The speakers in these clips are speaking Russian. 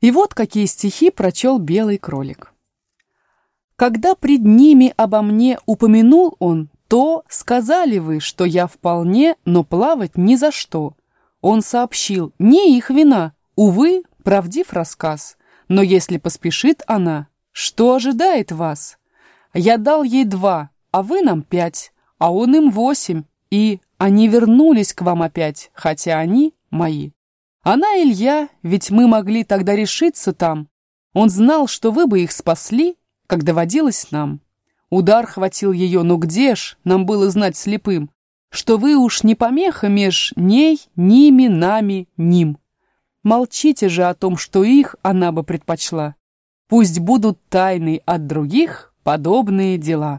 И вот какие стихи прочел белый кролик. «Когда пред ними обо мне упомянул он, то сказали вы, что я вполне, но плавать ни за что. Он сообщил, не их вина, увы, правдив рассказ. Но если поспешит она, что ожидает вас? Я дал ей 2, а вы нам 5, а он им 8, и они вернулись к вам опять, хотя они мои. Она и Илья, ведь мы могли тогда решиться там. Он знал, что вы бы их спасли, как доводилось нам. Удар хватил ее, но где ж нам было знать слепым, что вы уж не помеха меж ней, ними, нами, ним. Молчите же о том, что их она бы предпочла. Пусть будут тайны от других подобные дела».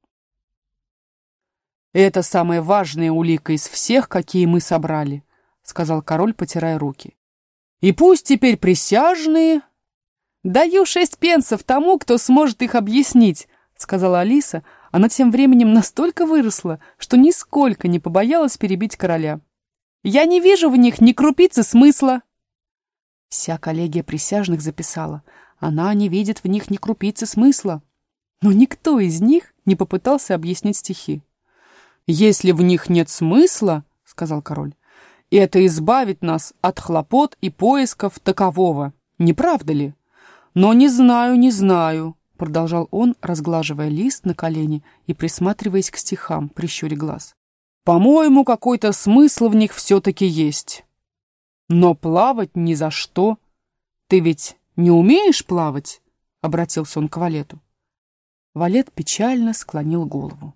«Это самая важная улика из всех, какие мы собрали», — сказал король, потирая руки. «И пусть теперь присяжные...» «Даю 6 пенсов тому, кто сможет их объяснить», — сказала Алиса. Она тем временем настолько выросла, что нисколько не побоялась перебить короля. «Я не вижу в них ни крупицы смысла». Вся коллегия присяжных записала. Она не видит в них ни крупицы смысла. Но никто из них не попытался объяснить стихи. «Если в них нет смысла, — сказал король, — это избавит нас от хлопот и поисков такового. Не правда ли? Но не знаю, — продолжал он, разглаживая лист на колени и присматриваясь к стихам, прищуря глаз. По-моему, какой-то смысл в них все-таки есть. Но плавать ни за что. Ты ведь не умеешь плавать?» — обратился он к Валету. Валет печально склонил голову.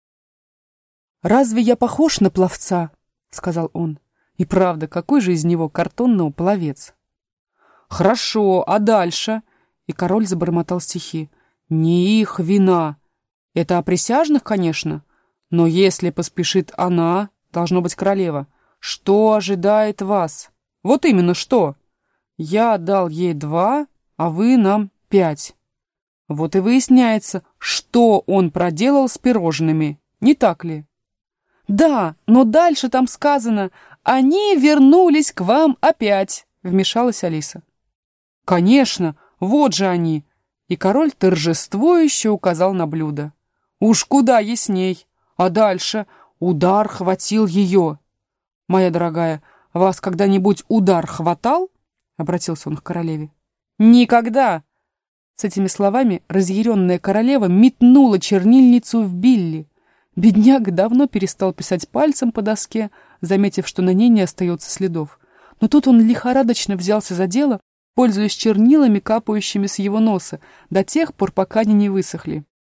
«Разве я похож на пловца?» — сказал он. «И правда, какой же из него картонного пловец?» «Хорошо, а дальше?» И король забормотал стихи. «Не их вина. Это о присяжных, конечно. Но если поспешит она, должно быть королева. Что ожидает вас? Вот именно что. Я дал ей 2, а вы нам 5. Вот и выясняется, что он проделал с пирожными, не так ли?» «Да, но дальше там сказано, они вернулись к вам опять», — вмешалась Алиса. «Конечно, вот же они!» И король торжествующе указал на блюдо. «Уж куда ясней! А дальше удар хватил ее!» «Моя дорогая, вас когда-нибудь удар хватал?» — обратился он к королеве. «Никогда!» С этими словами разъяренная королева метнула чернильницу в Билли. Бедняга давно перестал писать пальцем по доске, заметив, что на ней не остается следов. Но тут он лихорадочно взялся за дело, пользуясь чернилами, капающими с его носа, до тех пор, пока они не высохли.